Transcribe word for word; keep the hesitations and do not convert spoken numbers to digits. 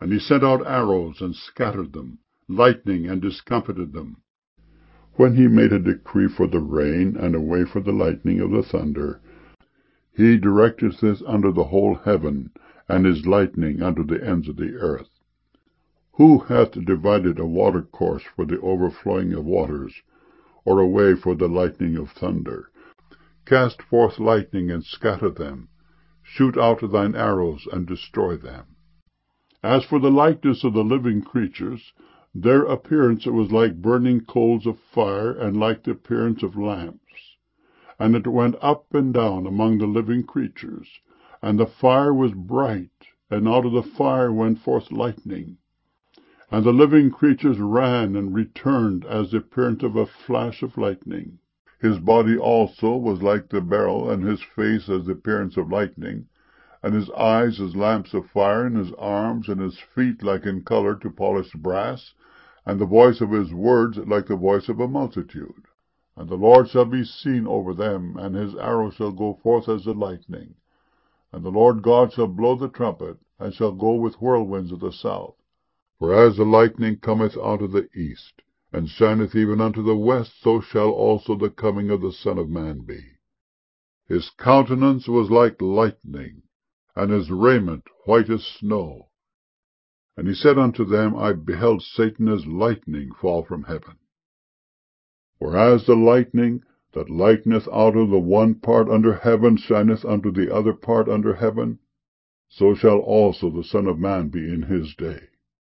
And he sent out arrows, and scattered them, lightning, and discomfited them. When he made a decree for the rain, and a way for the lightning of the thunder, he directed this under the whole heaven, and his lightning under the ends of the earth. Who hath divided a watercourse for the overflowing of waters, or a way for the lightning of thunder? Cast forth lightning, and scatter them. Shoot out thine arrows, and destroy them. As for the likeness of the living creatures, their appearance it was like burning coals of fire, and like the appearance of lamps. And it went up and down among the living creatures, and the fire was bright, and out of the fire went forth lightning. And the living creatures ran and returned as the appearance of a flash of lightning. His body also was like the beryl, and his face as the appearance of lightning, and his eyes as lamps of fire, and his arms and his feet like in color to polished brass, and the voice of his words like the voice of a multitude. And the Lord shall be seen over them, and his arrow shall go forth as the lightning. And the Lord God shall blow the trumpet, and shall go with whirlwinds of the south. For as the lightning cometh out of the east, and shineth even unto the west, so shall also the coming of the Son of Man be. His countenance was like lightning, and his raiment white as snow. And he said unto them, I beheld Satan as lightning fall from heaven. For as the lightning that lighteneth out of the one part under heaven shineth unto the other part under heaven, so shall also the Son of Man be in his day.